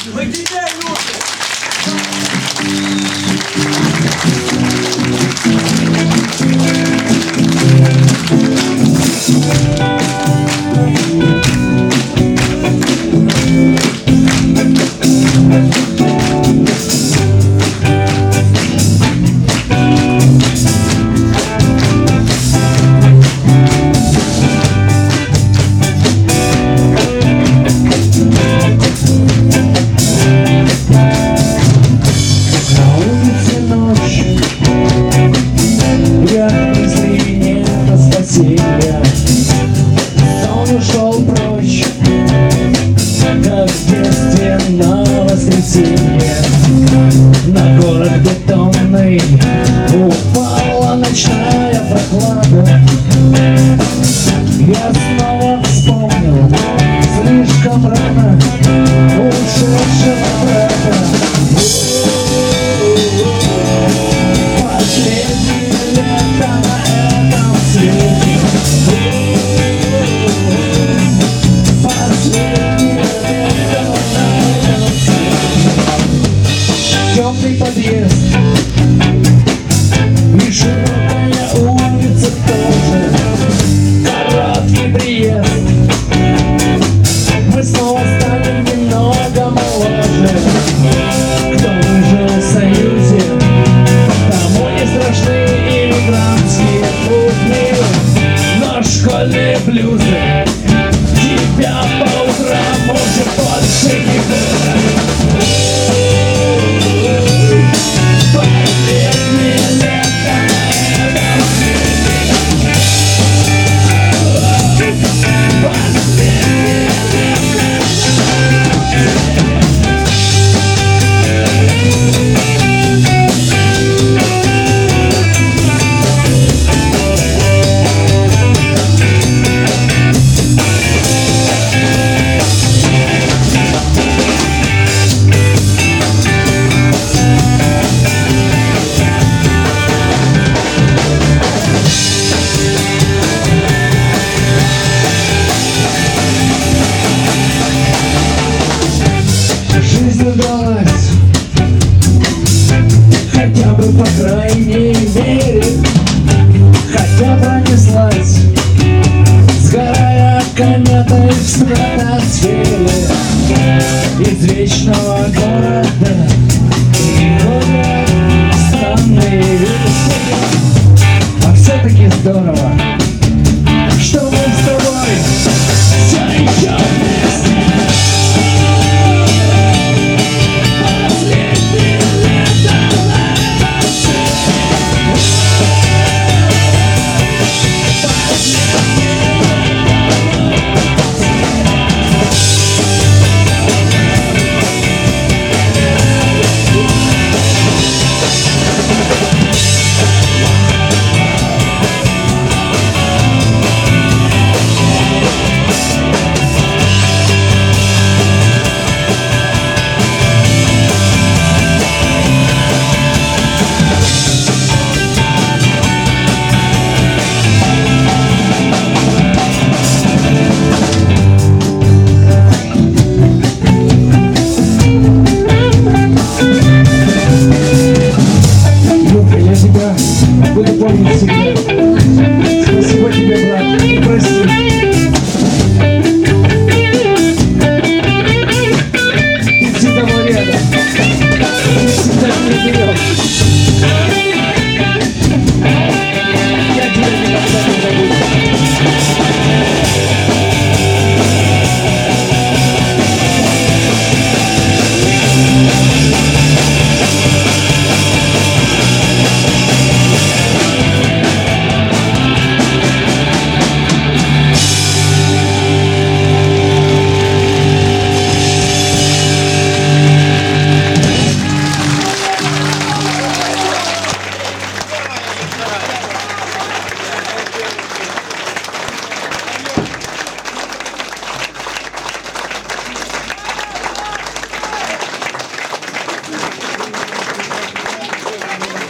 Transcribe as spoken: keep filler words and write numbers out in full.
Мы тебя любим! Сон ушел прочь, как в детстве на воскресенье. На город бетонный упала ночная прохлада. Я снова вспомнил слишком рано ушедшего брата. Последнее лето на этом свете. Темный подъезд и широкая улица тоже. Короткий приезд. Мы снова станем немного моложе. Кто выжил в Союзе, тому не страшны иммигрантские будни. Но школьные блюзы тебя по утрам уже больше не будет. Хотя бы по крайней мере, хотя пронеслась, сгорая кометой в стратосфере.